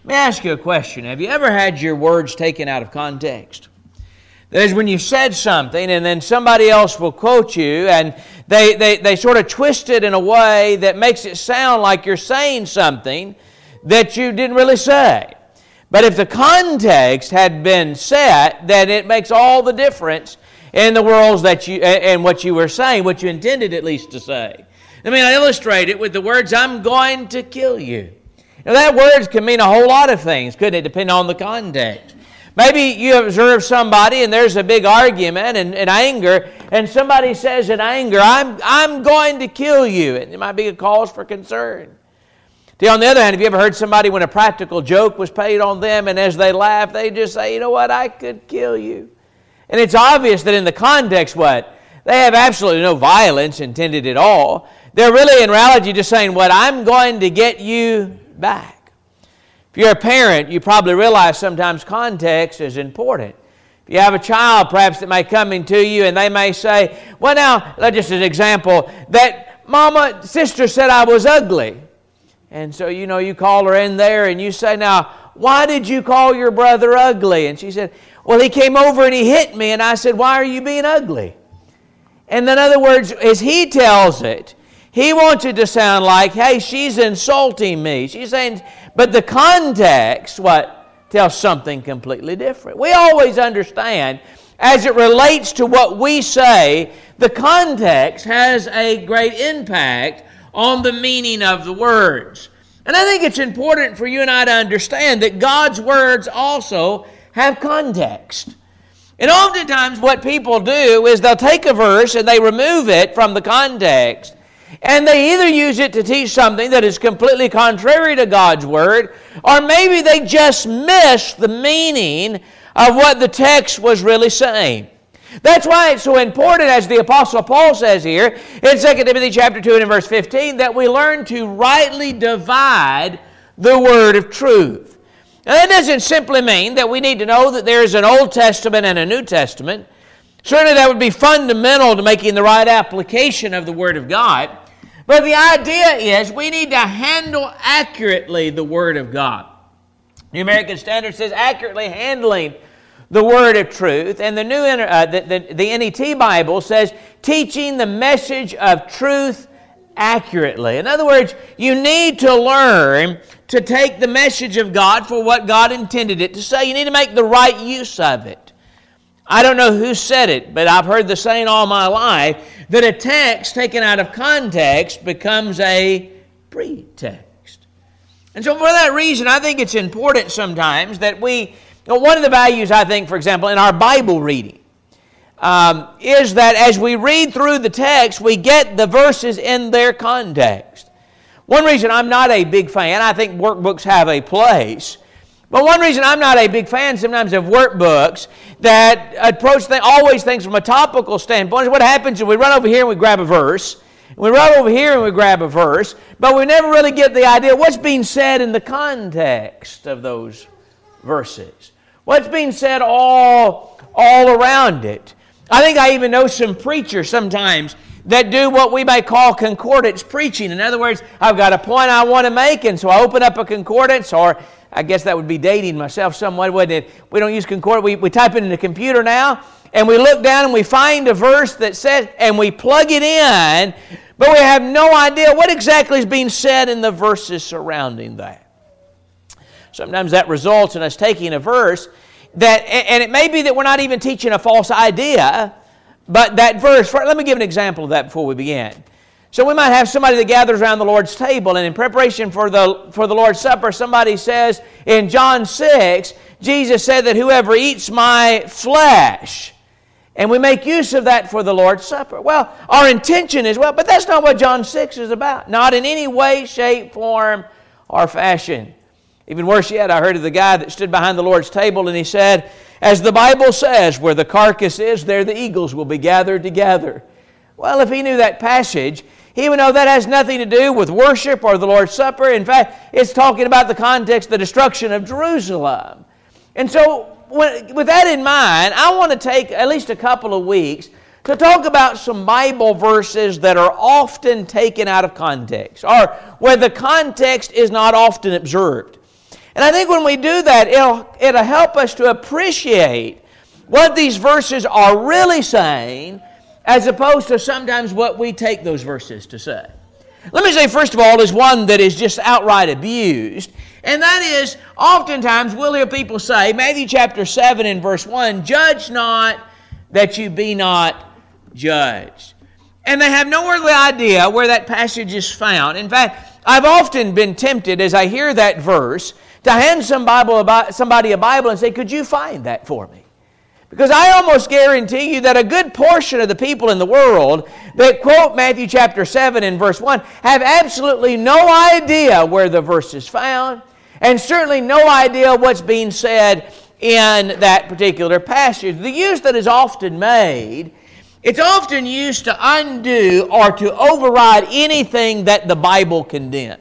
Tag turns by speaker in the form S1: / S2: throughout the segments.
S1: Let me ask you a question. Have you ever had your words taken out of context? That is, when you said something and then somebody else will quote you and they sort of twist it in a way that makes it sound like you're saying something that you didn't really say. But if the context had been set, then it makes all the difference in the words that you and what you were saying, what you intended at least to say. I illustrate it with the words, "I'm going to kill you." Now, that word can mean a whole lot of things, couldn't it, depending on the context. Maybe you observe somebody and there's a big argument and anger, and somebody says in anger, I'm going to kill you. And it might be a cause for concern. On the other hand, have you ever heard somebody when a practical joke was paid on them, and as they laugh, they just say, "You know what, I could kill you." And it's obvious that in the context, they have absolutely no violence intended at all. They're really, in reality, just saying, I'm going to get you back. If you're a parent, you probably realize sometimes context is important. If you have a child, perhaps, that may come into you and they may say, just an example, that sister said I was ugly. And so, you call her in there and you say, "Now, why did you call your brother ugly?" And she said, "Well, he came over and he hit me." And I said, "Why are you being ugly?" And in other words, as he tells it, he wants it to sound like, "Hey, she's insulting me." She's saying, but the context, tells something completely different. We always understand, as it relates to what we say, the context has a great impact on the meaning of the words. And I think it's important for you and I to understand that God's words also have context. And oftentimes what people do is they'll take a verse and they remove it from the context, and they either use it to teach something that is completely contrary to God's Word, or maybe they just miss the meaning of what the text was really saying. That's why it's so important, as the Apostle Paul says here in 2 Timothy chapter 2 and in verse 15, that we learn to rightly divide the word of truth. Now, that doesn't simply mean that we need to know that there is an Old Testament and a New Testament. Certainly that would be fundamental to making the right application of the Word of God. But the idea is we need to handle accurately the Word of God. The American Standard says accurately handling the word of truth, and the NET Bible says teaching the message of truth accurately. In other words, you need to learn to take the message of God for what God intended it to say. You need to make the right use of it. I don't know who said it, but I've heard the saying all my life that a text taken out of context becomes a pretext. And so for that reason, I think it's important sometimes that one of the values, I think, for example, in our Bible reading is that as we read through the text, we get the verses in their context. One reason I'm not a big fan, I think workbooks have a place, but one reason I'm not a big fan sometimes of workbooks that approach always things from a topical standpoint is what happens is we run over here and we grab a verse, we run over here and we grab a verse, but we never really get the idea of what's being said in the context of those verses. What's being said all around it. I think I even know some preachers sometimes that do what we may call concordance preaching. In other words, I've got a point I want to make, and so I open up a concordance, or I guess that would be dating myself somewhat, wouldn't it? We don't use concordance. We type it in the computer now, and we look down and we find a verse that says, and we plug it in, but we have no idea what exactly is being said in the verses surrounding that. Sometimes that results in us taking a verse and it may be that we're not even teaching a false idea, but that verse, let me give an example of that before we begin. So we might have somebody that gathers around the Lord's table, and in preparation for the Lord's Supper, somebody says in John 6, Jesus said that whoever eats my flesh, and we make use of that for the Lord's Supper. Well, our intention is, but that's not what John 6 is about. Not in any way, shape, form, or fashion. Even worse yet, I heard of the guy that stood behind the Lord's table and he said, as the Bible says, where the carcass is, there the eagles will be gathered together. Well, if he knew that passage, he would know that has nothing to do with worship or the Lord's Supper. In fact, it's talking about the context of the destruction of Jerusalem. And so, with that in mind, I want to take at least a couple of weeks to talk about some Bible verses that are often taken out of context, or where the context is not often observed. And I think when we do that, it'll help us to appreciate what these verses are really saying, as opposed to sometimes what we take those verses to say. Let me say, first of all, is one that is just outright abused, and that is, oftentimes we'll hear people say, Matthew chapter 7 and verse 1, "Judge not that you be not judged." And they have no earthly idea where that passage is found. In fact, I've often been tempted as I hear that verse to hand somebody a Bible and say, "Could you find that for me?" Because I almost guarantee you that a good portion of the people in the world that quote Matthew chapter 7 and verse 1 have absolutely no idea where the verse is found, and certainly no idea what's being said in that particular passage. The use that is often made, it's often used to undo or to override anything that the Bible condemns.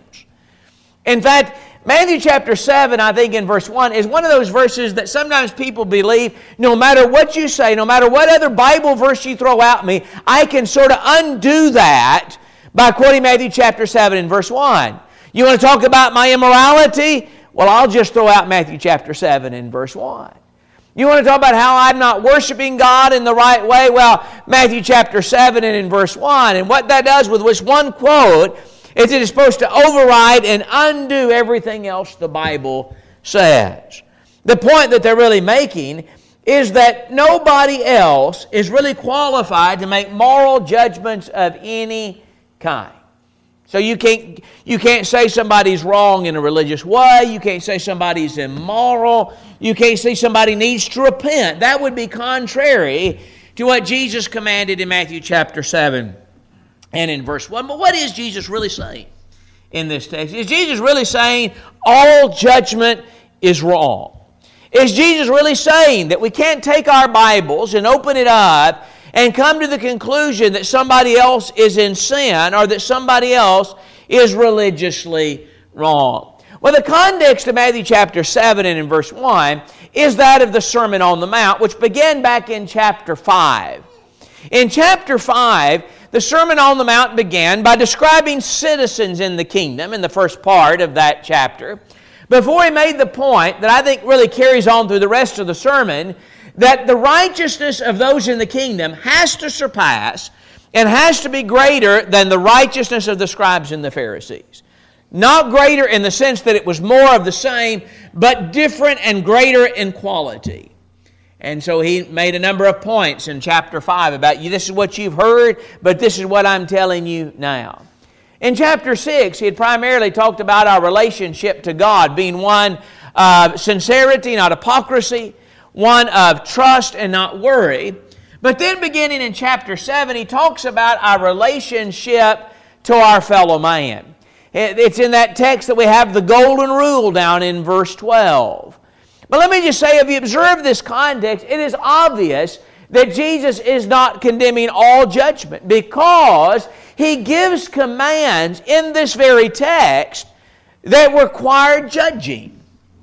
S1: In fact, Matthew chapter 7, I think in verse 1, is one of those verses that sometimes people believe, no matter what you say, no matter what other Bible verse you throw at me, I can sort of undo that by quoting Matthew chapter 7 and verse 1. You want to talk about my immorality? Well, I'll just throw out Matthew chapter 7 and verse 1. You want to talk about how I'm not worshiping God in the right way? Well, Matthew chapter 7 and in verse 1. And what that does with this one quote is it is supposed to override and undo everything else the Bible says. The point that they're really making is that nobody else is really qualified to make moral judgments of any kind. So you can't say somebody's wrong in a religious way. You can't say somebody's immoral. You can't say somebody needs to repent. That would be contrary to what Jesus commanded in Matthew chapter 7 and in verse 1. But what is Jesus really saying in this text? Is Jesus really saying all judgment is wrong? Is Jesus really saying that we can't take our Bibles and open it up and come to the conclusion that somebody else is in sin or that somebody else is religiously wrong? Well, the context of Matthew chapter 7 and in verse 1 is that of the Sermon on the Mount, which began back in chapter 5. In chapter 5, the Sermon on the Mount began by describing citizens in the kingdom in the first part of that chapter, before he made the point that I think really carries on through the rest of the sermon, that the righteousness of those in the kingdom has to surpass and has to be greater than the righteousness of the scribes and the Pharisees. Not greater in the sense that it was more of the same, but different and greater in quality. And so he made a number of points in chapter 5 about this is what you've heard, but this is what I'm telling you now. In chapter 6, he had primarily talked about our relationship to God being one of sincerity, not hypocrisy, one of trust and not worry. But then beginning in chapter 7, he talks about our relationship to our fellow man. It's in that text that we have the golden rule down in verse 12. But let me just say, if you observe this context, it is obvious that Jesus is not condemning all judgment, because he gives commands in this very text that require judging.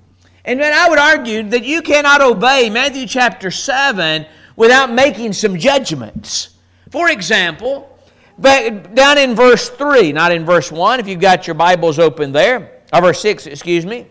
S1: And then I would argue that you cannot obey Matthew chapter 7 without making some judgments. For example, down in verse 3, not in verse 1, if you've got your Bibles open there, or verse 6, excuse me.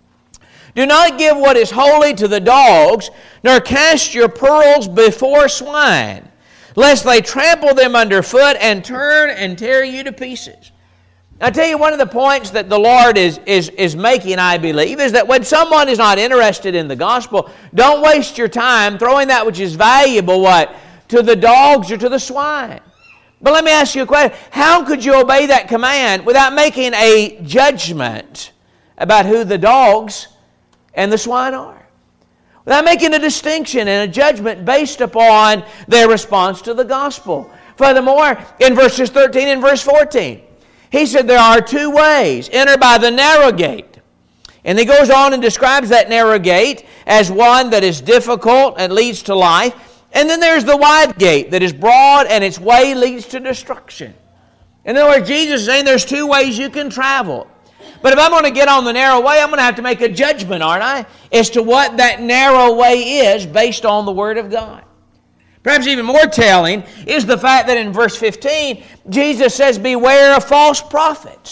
S1: Do not give what is holy to the dogs, nor cast your pearls before swine, lest they trample them underfoot and turn and tear you to pieces. I tell you, one of the points that the Lord is making, I believe, is that when someone is not interested in the gospel, don't waste your time throwing that which is valuable, to the dogs or to the swine. But let me ask you a question. How could you obey that command without making a judgment about who the dogs and the swine are? Without making a distinction and a judgment based upon their response to the gospel. Furthermore, in verses 13 and verse 14, he said there are two ways. Enter by the narrow gate. And he goes on and describes that narrow gate as one that is difficult and leads to life. And then there's the wide gate that is broad and its way leads to destruction. In other words, Jesus is saying there's two ways you can travel. But if I'm going to get on the narrow way, I'm going to have to make a judgment, aren't I, as to what that narrow way is based on the Word of God. Perhaps even more telling is the fact that in verse 15, Jesus says, beware of false prophets.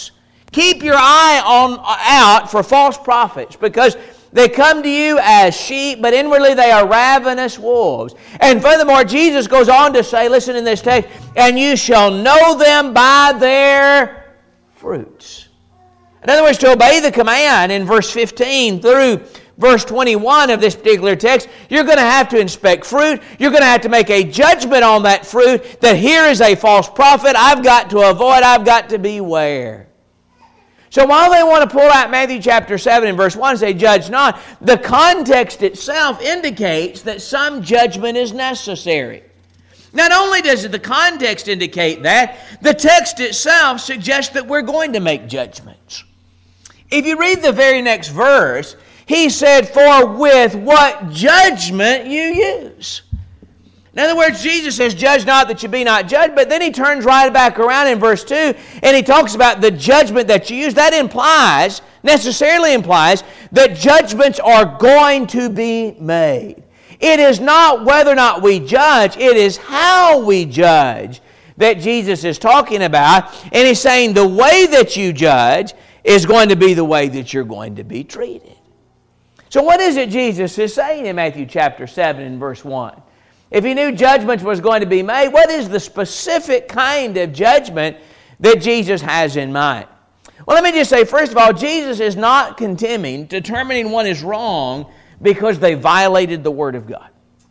S1: Keep your eye out for false prophets, because they come to you as sheep, but inwardly they are ravenous wolves. And furthermore, Jesus goes on to say, listen in this text, and you shall know them by their fruits. In other words, to obey the command in verse 15 through verse 21 of this particular text, you're going to have to inspect fruit. You're going to have to make a judgment on that fruit, that here is a false prophet. I've got to avoid, I've got to beware. So while they want to pull out Matthew chapter 7 and verse 1 and say, judge not, the context itself indicates that some judgment is necessary. Not only does the context indicate that, the text itself suggests that we're going to make judgments. If you read the very next verse, he said, for with what judgment you use. In other words, Jesus says, judge not that you be not judged, but then he turns right back around in verse 2 and he talks about the judgment that you use. That necessarily implies that judgments are going to be made. It is not whether or not we judge, it is how we judge that Jesus is talking about. And he's saying the way that you judge is going to be the way that you're going to be treated. So what is it Jesus is saying in Matthew chapter 7 and verse 1? If he knew judgment was going to be made, what is the specific kind of judgment that Jesus has in mind? Well, let me just say, first of all, Jesus is not determining one is wrong because they violated the Word of God.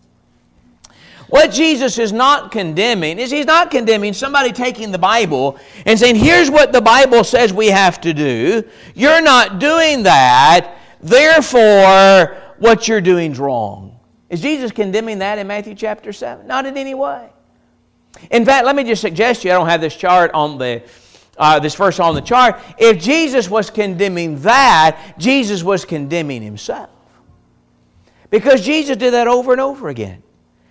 S1: What Jesus is not condemning is he's not condemning somebody taking the Bible and saying, here's what the Bible says we have to do. You're not doing that, therefore what you're doing is wrong. Is Jesus condemning that in Matthew chapter 7? Not in any way. In fact, let me just suggest to you, I don't have this chart on this verse on the chart. If Jesus was condemning that, Jesus was condemning himself. Because Jesus did that over and over again.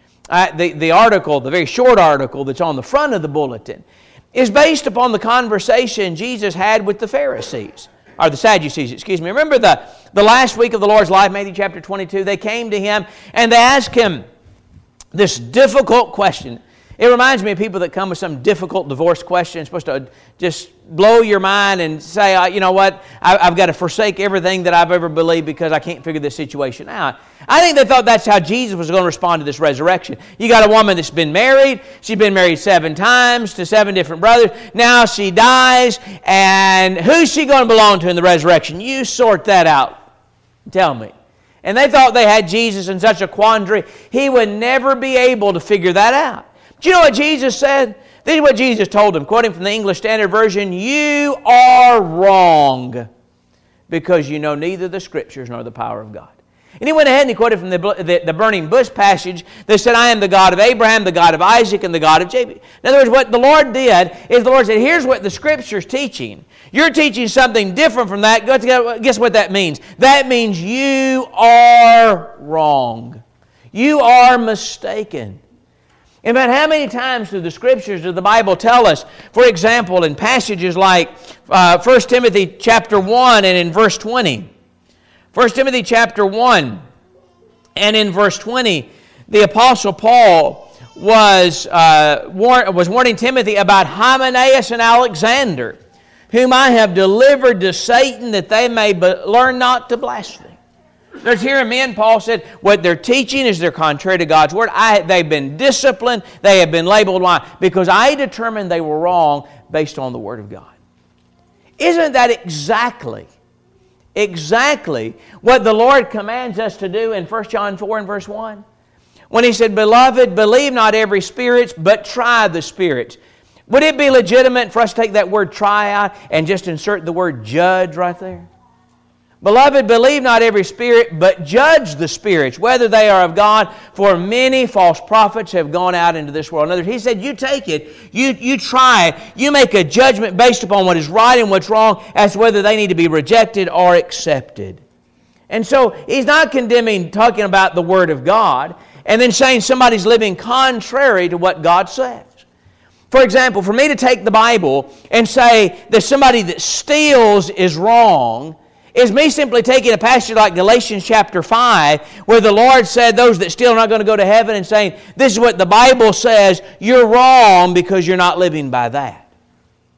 S1: The article, the very short article that's on the front of the bulletin, is based upon the conversation Jesus had with the Pharisees. Or the Sadducees, excuse me. Remember the last week of the Lord's life, Matthew chapter 22, they came to him and they asked him this difficult question. It reminds me of people that come with some difficult divorce question. It's supposed to just blow your mind and say, you know what, I've got to forsake everything that I've ever believed because I can't figure this situation out. I think they thought that's how Jesus was going to respond to this resurrection. You got a woman that's been married. She's been married 7 times to 7 different brothers. Now she dies, and who's she going to belong to in the resurrection? You sort that out. Tell me. And they thought they had Jesus in such a quandary, he would never be able to figure that out. Do you know what Jesus said? This is what Jesus told them, quoting from the English Standard Version, you are wrong because you know neither the Scriptures nor the power of God. And he went ahead and he quoted from the burning bush passage that said, I am the God of Abraham, the God of Isaac, and the God of Jacob. In other words, what the Lord did is the Lord said, here's what the Scripture's teaching. You're teaching something different from that. Guess what that means? That means you are wrong. You are mistaken. In fact, how many times through the Scriptures does the Bible tell us, for example, in passages like 1 Timothy chapter 1 and in verse 20. 1 Timothy chapter 1 and in verse 20, the Apostle Paul was warning Timothy about Hymenaeus and Alexander, whom I have delivered to Satan that they may learn not to blaspheme. There's here men, Paul said, what they're teaching is they're contrary to God's Word. They've been disciplined. They have been labeled. Why? Because I determined they were wrong based on the Word of God. Isn't that exactly what the Lord commands us to do in 1 John 4 and verse 1? When he said, Beloved, believe not every spirit, but try the spirits. Would it be legitimate for us to take that word try out and just insert the word judge right there? Beloved, believe not every spirit, but judge the spirits, whether they are of God, for many false prophets have gone out into this world. In other words, he said, you take it, you try it, you make a judgment based upon what is right and what's wrong as to whether they need to be rejected or accepted. And so, he's not condemning, talking about the Word of God, and then saying somebody's living contrary to what God says. For example, for me to take the Bible and say that somebody that steals is wrong is me simply taking a passage like Galatians chapter 5, where the Lord said those that steal are not going to go to heaven, and saying, this is what the Bible says, you're wrong because you're not living by that.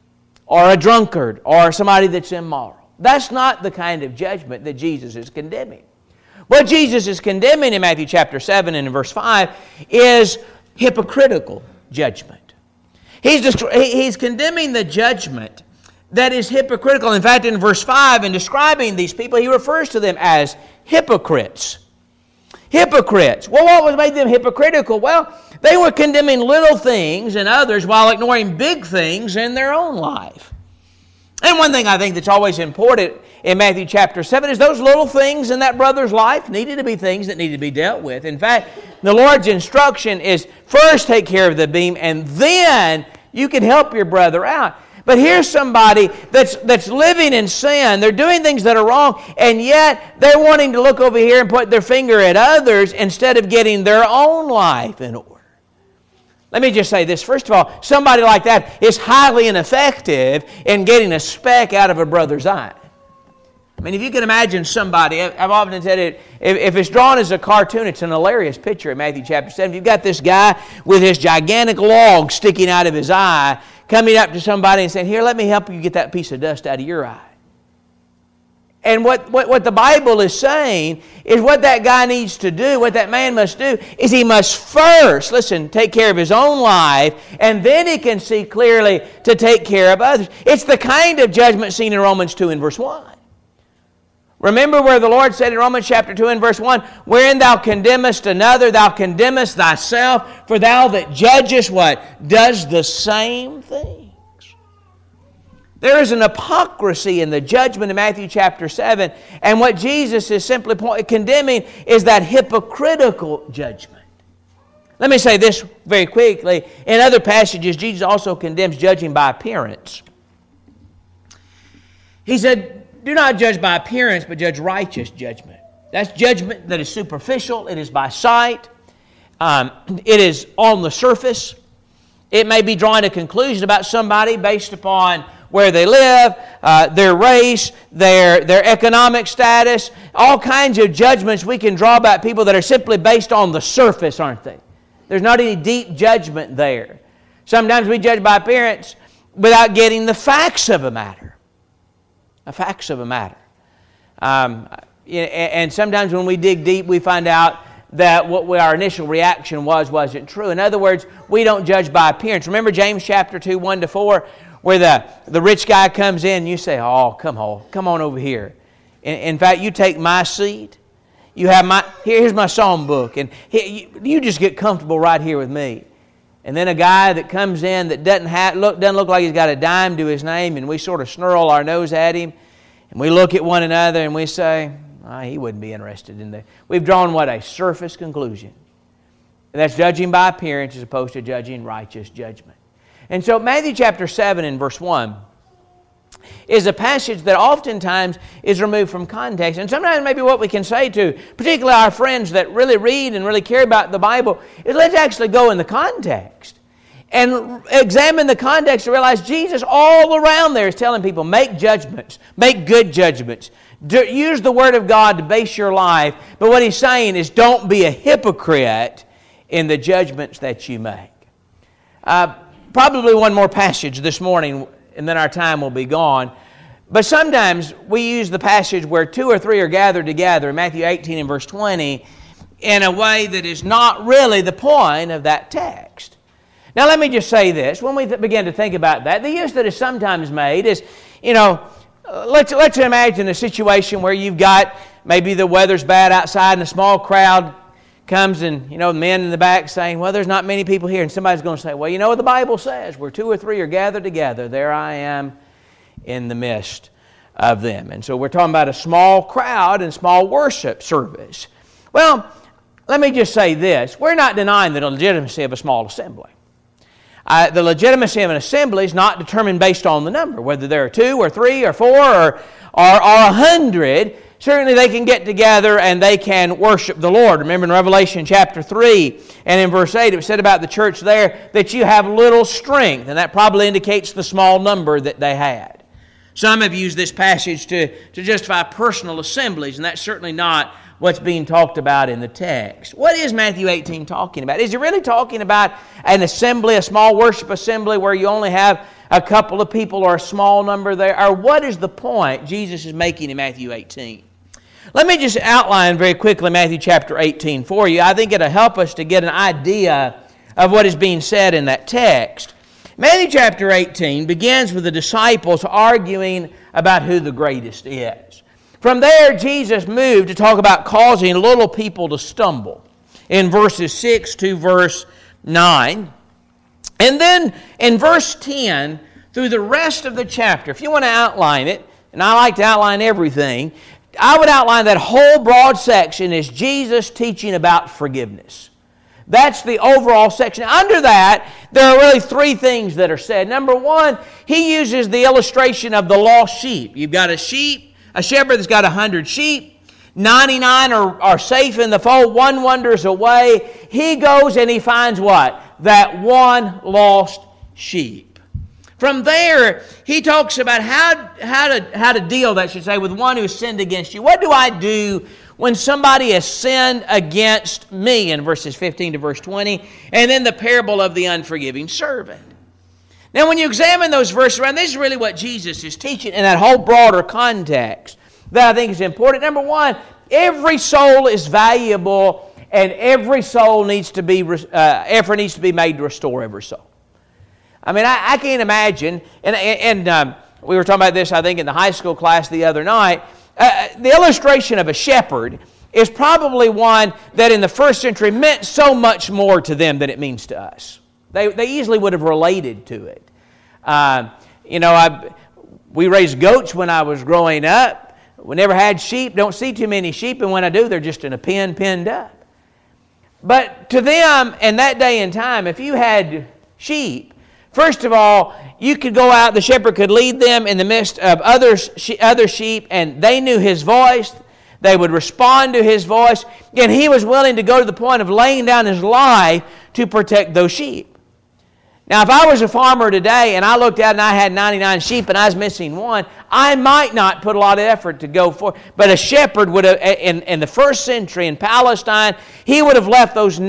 S1: or a drunkard or somebody that's immoral. That's not the kind of judgment that Jesus is condemning. What Jesus is condemning in Matthew chapter 7 and in verse 5 is hypocritical judgment. He's condemning the judgment that is hypocritical. In fact, in verse 5, in describing these people, he refers to them as hypocrites. Hypocrites. Well, what made them hypocritical? Well, they were condemning little things in others while ignoring big things in their own life. And one thing I think that's always important in Matthew chapter 7 is those little things in that brother's life needed to be things that needed to be dealt with. In fact, the Lord's instruction is first take care of the beam and then you can help your brother out. But here's somebody that's living in sin. They're doing things that are wrong, and yet they're wanting to look over here and point their finger at others instead of getting their own life in order. Let me just say this. First of all, somebody like that is highly ineffective in getting a speck out of a brother's eye. I mean, if you can imagine somebody, I've often said it, if it's drawn as a cartoon, it's an hilarious picture in Matthew chapter 7. You've got this guy with his gigantic log sticking out of his eye, coming up to somebody and saying, here, let me help you get that piece of dust out of your eye. And what the Bible is saying is what that guy needs to do, what that man must do, is he must first, listen, take care of his own life, and then he can see clearly to take care of others. It's the kind of judgment seen in Romans 2 and verse 1. Remember where the Lord said in Romans chapter 2 and verse 1, wherein thou condemnest another, thou condemnest thyself, for thou that judgest what? Does the same things. There is an hypocrisy in the judgment in Matthew chapter 7, and what Jesus is simply condemning is that hypocritical judgment. Let me say this very quickly. In other passages, Jesus also condemns judging by appearance. He said, do not judge by appearance, but judge righteous judgment. That's judgment that is superficial. It is by sight. It is on the surface. It may be drawing a conclusion about somebody based upon where they live, their race, their economic status, all kinds of judgments we can draw about people that are simply based on the surface, aren't they? There's not any deep judgment there. Sometimes we judge by appearance without getting the facts of a matter. The facts of a matter. And sometimes when we dig deep, we find out that what our initial reaction wasn't true. In other words, we don't judge by appearance. Remember James chapter 2, 1-4, where the rich guy comes in and you say, oh, come on over here. In fact, you take my seat. You have here's my psalm book, and you just get comfortable right here with me. And then a guy that comes in that doesn't look like he's got a dime to his name, and we sort of snarl our nose at him, and we look at one another and we say, he wouldn't be interested in that. We've drawn what? A surface conclusion. And that's judging by appearance as opposed to judging righteous judgment. And so Matthew chapter 7 and verse 1 is a passage that oftentimes is removed from context. And sometimes maybe what we can say to particularly our friends that really read and really care about the Bible is let's actually go in the context and examine the context to realize Jesus all around there is telling people, make judgments, make good judgments. Use the Word of God to base your life. But what He's saying is don't be a hypocrite in the judgments that you make. Probably one more passage this morning, and then our time will be gone. But sometimes we use the passage where 2 or 3 are gathered together, in Matthew 18 and verse 20, in a way that is not really the point of that text. Now let me just say this. When we begin to think about that, the use that is sometimes made is, let's imagine a situation where you've got, maybe the weather's bad outside and a small crowd comes and, men in the back saying, well, there's not many people here. And somebody's going to say, well, you know what the Bible says? Where 2 or 3 are gathered together, there I am in the midst of them. And so we're talking about a small crowd and small worship service. Well, let me just say this. We're not denying the legitimacy of a small assembly. The legitimacy of an assembly is not determined based on the number, whether there are 2 or 3 or 4 or 100. Certainly they can get together and they can worship the Lord. Remember in Revelation chapter 3 and in verse 8 it was said about the church there that you have little strength, and that probably indicates the small number that they had. Some have used this passage to justify personal assemblies, and that's certainly not what's being talked about in the text. What is Matthew 18 talking about? Is it really talking about an assembly, a small worship assembly where you only have a couple of people or a small number there? Or what is the point Jesus is making in Matthew 18? Let me just outline very quickly Matthew chapter 18 for you. I think it'll help us to get an idea of what is being said in that text. Matthew chapter 18 begins with the disciples arguing about who the greatest is. From there, Jesus moved to talk about causing little people to stumble in verses 6 to verse 9. And then in verse 10, through the rest of the chapter, if you want to outline it, and I like to outline everything, I would outline that whole broad section as Jesus teaching about forgiveness. That's the overall section. Under that, there are really three things that are said. Number one, he uses the illustration of the lost sheep. You've got a shepherd that's got 100 sheep. 99 are safe in the fold. One wanders away. He goes and he finds what? That one lost sheep. From there, he talks about how to deal, that should say, with one who has sinned against you. What do I do when somebody has sinned against me, in verses 15 to verse 20, and then the parable of the unforgiving servant? Now, when you examine those verses around, this is really what Jesus is teaching in that whole broader context that I think is important. Number one, every soul is valuable, and every soul needs to be effort needs to be made to restore every soul. I mean, I can't imagine, and we were talking about this, I think, in the high school class the other night. The illustration of a shepherd is probably one that in the first century meant so much more to them than it means to us. They easily would have related to it. We raised goats when I was growing up. We never had sheep, don't see too many sheep, and when I do, they're just in a pen, pinned up. But to them, in that day and time, if you had sheep, first of all, you could go out, the shepherd could lead them in the midst of other sheep, and they knew his voice. They would respond to his voice, and he was willing to go to the point of laying down his life to protect those sheep. Now, if I was a farmer today and I looked out and I had 99 sheep and I was missing one, I might not put a lot of effort to go for it. But a shepherd would have, in the first century in Palestine, he would have left those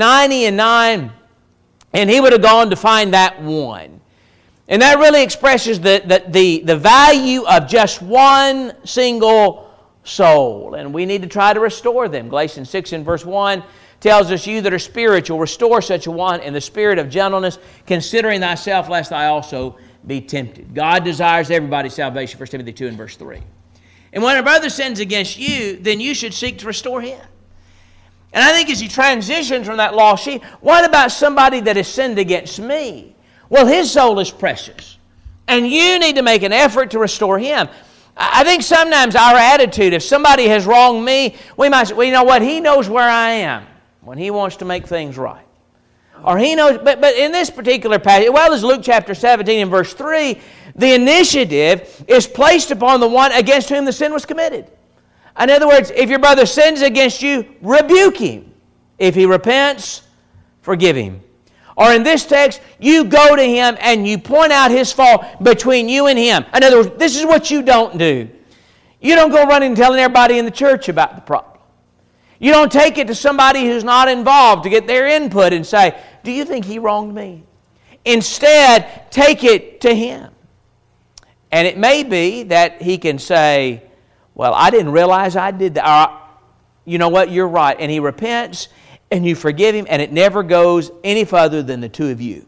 S1: 99 and he would have gone to find that one. And that really expresses the value of just one single soul. And we need to try to restore them. Galatians 6 and verse 1 tells us, you that are spiritual, restore such a one in the spirit of gentleness, considering thyself, lest thou also be tempted. God desires everybody's salvation, 1 Timothy 2 and verse 3. And when a brother sins against you, then you should seek to restore him. And I think as he transitions from that lost sheep, what about somebody that has sinned against me? Well, his soul is precious. And you need to make an effort to restore him. I think sometimes our attitude, if somebody has wronged me, we might say, well, you know what, he knows where I am when he wants to make things right. Or he knows, but in this particular passage, well as Luke chapter 17 and verse 3, the initiative is placed upon the one against whom the sin was committed. In other words, if your brother sins against you, rebuke him. If he repents, forgive him. Or in this text, you go to him and you point out his fault between you and him. In other words, this is what you don't do. You don't go running and telling everybody in the church about the problem. You don't take it to somebody who's not involved to get their input and say, do you think he wronged me? Instead, take it to him. And it may be that he can say, well, I didn't realize I did that. Or, you know what, you're right. And he repents and you forgive him, and it never goes any further than the two of you.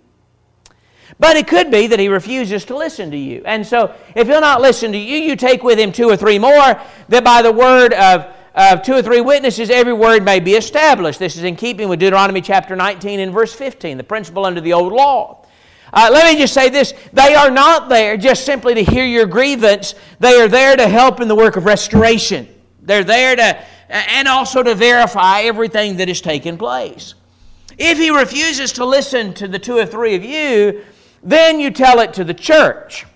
S1: But it could be that he refuses to listen to you. And so if he'll not listen to you, you take with him 2 or 3 more, that by the word of 2 or 3 witnesses, every word may be established. This is in keeping with Deuteronomy chapter 19 and verse 15, the principle under the old law. Let me just say this. They are not there just simply to hear your grievance. They are there to help in the work of restoration. They're there to, and also to verify everything that has taken place. If he refuses to listen to the 2 or 3 of you, then you tell it to the church.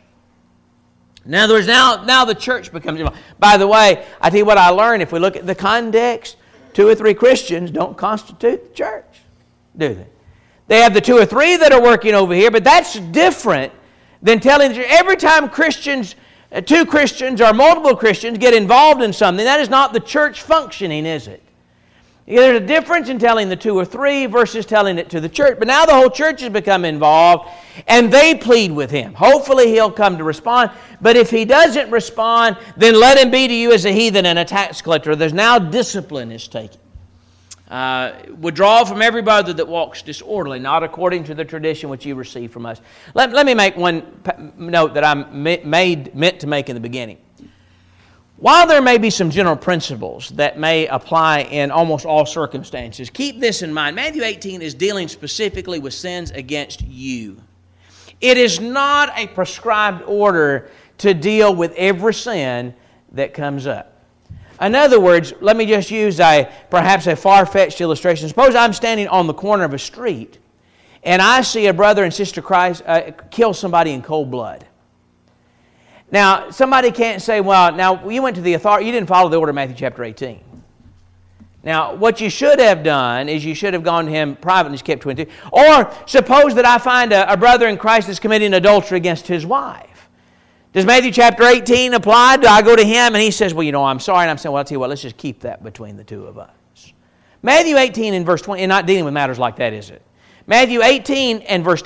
S1: In other words, now the church becomes involved. By the way, I tell you what I learned. If we look at the context, 2 or 3 Christians don't constitute the church, do they? They have the 2 or 3 that are working over here, but that's different than telling the church. Every time Christians, 2 Christians or multiple Christians get involved in something, that is not the church functioning, is it? There's a difference in telling the 2 or 3 versus telling it to the church. But now the whole church has become involved, and they plead with him. Hopefully he'll come to respond. But if he doesn't respond, then let him be to you as a heathen and a tax collector. There's now discipline is taken. Withdraw from every brother that walks disorderly, not according to the tradition which you receive from us. Let me make one note that I meant to make in the beginning. While there may be some general principles that may apply in almost all circumstances, keep this in mind. Matthew 18 is dealing specifically with sins against you. It is not a prescribed order to deal with every sin that comes up. In other words, let me just use perhaps a far-fetched illustration. Suppose I'm standing on the corner of a street and I see a brother and sister Christ kill somebody in cold blood. Now, somebody can't say, well, now you went to the authority, you didn't follow the order of Matthew chapter 18. Now, what you should have done is you should have gone to him privately and just kept 22. Or suppose that I find a brother in Christ that's committing adultery against his wife. Does Matthew chapter 18 apply? Do I go to him and he says, well, I'm sorry. And I'm saying, well, I'll tell you what, let's just keep that between the two of us. Matthew 18 and verse 20, and not dealing with matters like that, is it? Matthew 18 and verses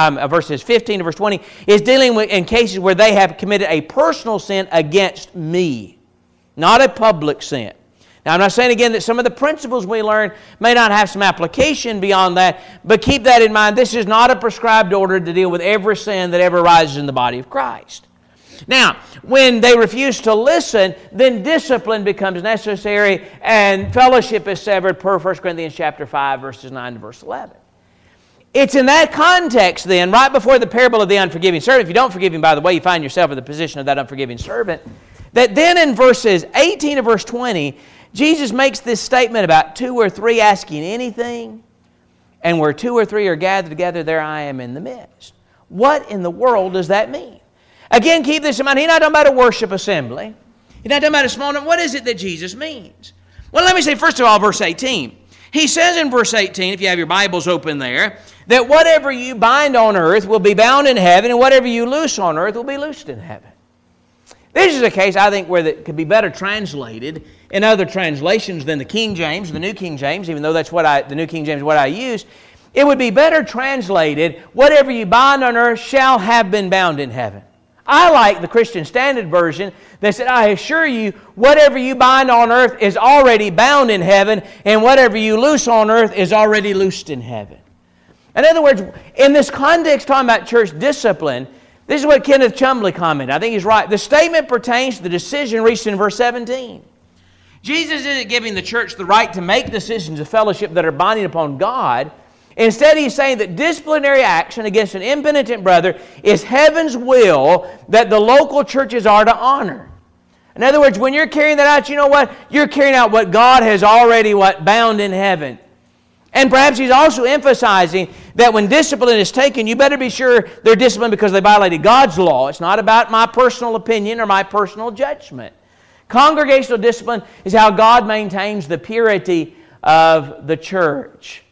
S1: 15 to verse 20 is dealing with in cases where they have committed a personal sin against me, not a public sin. Now, I'm not saying again that some of the principles we learn may not have some application beyond that, but keep that in mind. This is not a prescribed order to deal with every sin that ever arises in the body of Christ. Now, when they refuse to listen, then discipline becomes necessary and fellowship is severed per 1 Corinthians chapter 5, verses 9 to verse 11. It's in that context then, right before the parable of the unforgiving servant, if you don't forgive him, by the way, you find yourself in the position of that unforgiving servant, that then in verses 18 to verse 20, Jesus makes this statement about 2 or 3 asking anything, and where 2 or 3 are gathered together, there I am in the midst. What in the world does that mean? Again, keep this in mind. He's not talking about a worship assembly. He's not talking about a small number. What is it that Jesus means? Well, let me say, first of all, verse 18. He says in verse 18, if you have your Bibles open there, that whatever you bind on earth will be bound in heaven, and whatever you loose on earth will be loosed in heaven. This is a case, I think, where that could be better translated in other translations than the King James, the New King James, even though that's the New King James is what I use. It would be better translated, whatever you bind on earth shall have been bound in heaven. I like the Christian Standard Version that said, I assure you, whatever you bind on earth is already bound in heaven, and whatever you loose on earth is already loosed in heaven. In other words, in this context talking about church discipline, this is what Kenneth Chumley commented. I think he's right. The statement pertains to the decision reached in verse 17. Jesus isn't giving the church the right to make decisions of fellowship that are binding upon God. Instead, he's saying that disciplinary action against an impenitent brother is heaven's will that the local churches are to honor. In other words, when you're carrying that out, you know what? You're carrying out what God has already bound in heaven. And perhaps he's also emphasizing that when discipline is taken, you better be sure they're disciplined because they violated God's law. It's not about my personal opinion or my personal judgment. Congregational discipline is how God maintains the purity of the church.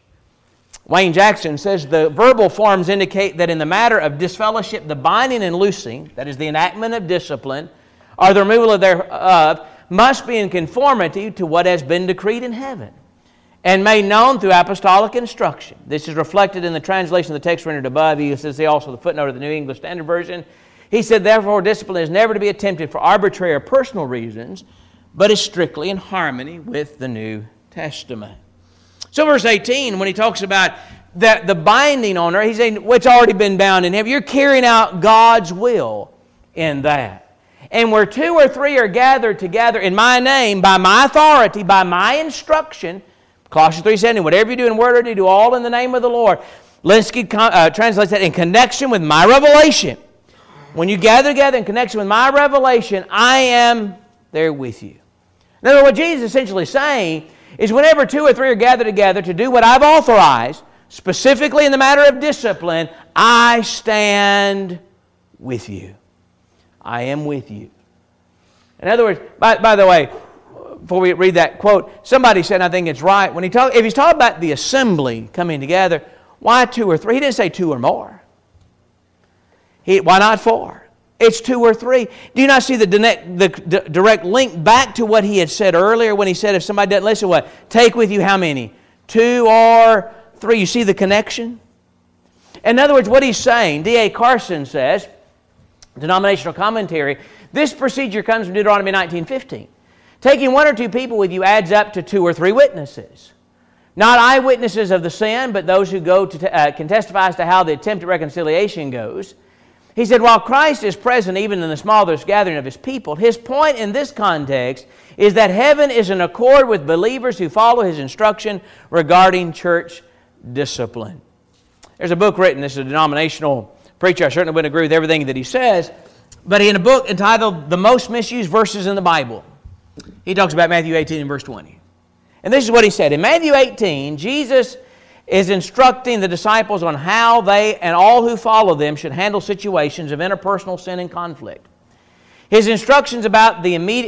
S1: Wayne Jackson says the verbal forms indicate that in the matter of disfellowship, the binding and loosing, that is the enactment of discipline, or the removal thereof, must be in conformity to what has been decreed in heaven and made known through apostolic instruction. This is reflected in the translation of the text rendered above. He says also the footnote of the New English Standard Version. He said, therefore, discipline is never to be attempted for arbitrary or personal reasons, but is strictly in harmony with the New Testament. So verse 18, when he talks about the binding on her, he's saying what's already been bound in heaven. You're carrying out God's will in that. And where 2 or 3 are gathered together in my name, by my authority, by my instruction, Colossians 3:7, whatever you do in word or deed, do all in the name of the Lord. Linsky translates that in connection with my revelation. When you gather together in connection with my revelation, I am there with you. In other words, what Jesus is essentially saying is whenever 2 or 3 are gathered together to do what I've authorized, specifically in the matter of discipline, I stand with you. I am with you. In other words, by the way, before we read that quote, somebody said, and I think it's right, if he's talking about the assembly coming together, why 2 or 3? He didn't say 2 or more. Why not 4? It's 2 or 3. Do you not see the direct link back to what he had said earlier when he said, if somebody doesn't listen, what? Take with you how many? 2 or 3. You see the connection? In other words, what he's saying, D.A. Carson says, denominational commentary, this procedure comes from Deuteronomy 19:15. Taking 1 or 2 people with you adds up to 2 or 3 witnesses. Not eyewitnesses of the sin, but those who go to can testify as to how the attempt at reconciliation goes. He said, while Christ is present even in the smallest gathering of His people, His point in this context is that heaven is in accord with believers who follow His instruction regarding church discipline. There's a book written, this is a denominational preacher, I certainly wouldn't agree with everything that he says, but in a book entitled The Most Misused Verses in the Bible, he talks about Matthew 18 and verse 20. And this is what he said. In Matthew 18, Jesus is instructing the disciples on how they and all who follow them should handle situations of interpersonal sin and conflict. His instructions about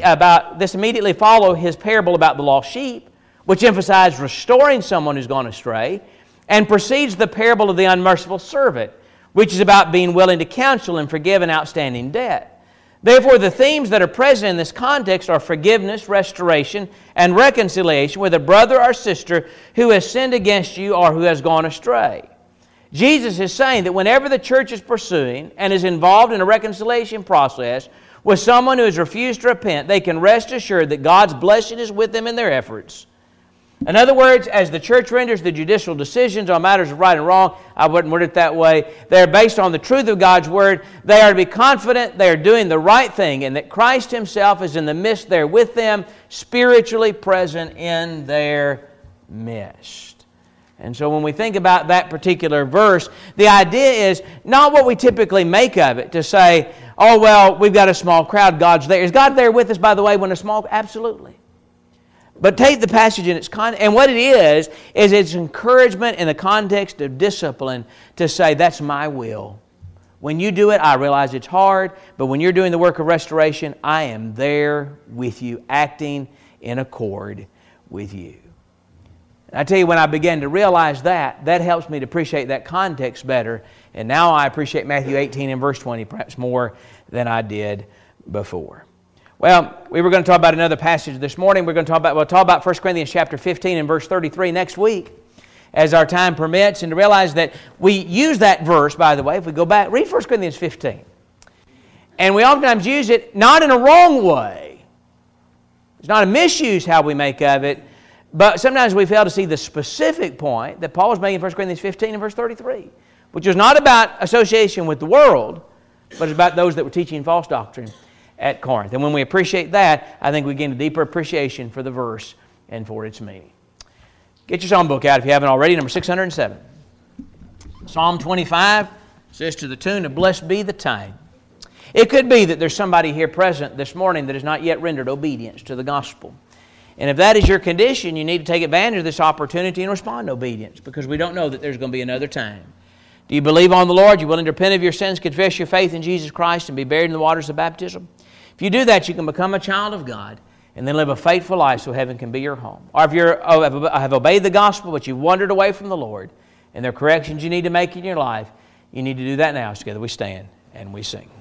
S1: this immediately follow his parable about the lost sheep, which emphasized restoring someone who's gone astray, and precedes the parable of the unmerciful servant, which is about being willing to counsel and forgive an outstanding debt. Therefore, the themes that are present in this context are forgiveness, restoration, and reconciliation with a brother or sister who has sinned against you or who has gone astray. Jesus is saying that whenever the church is pursuing and is involved in a reconciliation process with someone who has refused to repent, they can rest assured that God's blessing is with them in their efforts. In other words, as the church renders the judicial decisions on matters of right and wrong, I wouldn't word it that way, they are based on the truth of God's Word. They are to be confident they are doing the right thing and that Christ Himself is in the midst there with them, spiritually present in their midst. And so when we think about that particular verse, the idea is not what we typically make of it, to say, oh, well, we've got a small crowd, God's there. Is God there with us, by the way, when a small... Absolutely. But take the passage in its context, and what it is it's encouragement in the context of discipline to say, that's my will. When you do it, I realize it's hard, but when you're doing the work of restoration, I am there with you, acting in accord with you. And I tell you, when I began to realize that helps me to appreciate that context better, and now I appreciate Matthew 18 and verse 20 perhaps more than I did before. Well, we were going to talk about another passage this morning. We'll talk about 1 Corinthians chapter 15 and verse 33 next week as our time permits, and to realize that we use that verse, by the way, if we go back, read 1 Corinthians 15. And we oftentimes use it not in a wrong way. It's not a misuse how we make of it, but sometimes we fail to see the specific point that Paul is making in 1 Corinthians 15 and verse 33, which is not about association with the world, but it's about those that were teaching false doctrine at Corinth. And when we appreciate that, I think we gain a deeper appreciation for the verse and for its meaning. Get your psalm book out if you haven't already, number 607. Psalm 25 says, to the tune of Blessed Be the Time. It could be that there's somebody here present this morning that has not yet rendered obedience to the gospel. And if that is your condition, you need to take advantage of this opportunity and respond to obedience, because we don't know that there's going to be another time. Do you believe on the Lord? You're willing to repent of your sins, confess your faith in Jesus Christ, and be buried in the waters of baptism? If you do that, you can become a child of God and then live a faithful life so heaven can be your home. Or if you have obeyed the gospel but you've wandered away from the Lord and there are corrections you need to make in your life, you need to do that now. So together we stand and we sing.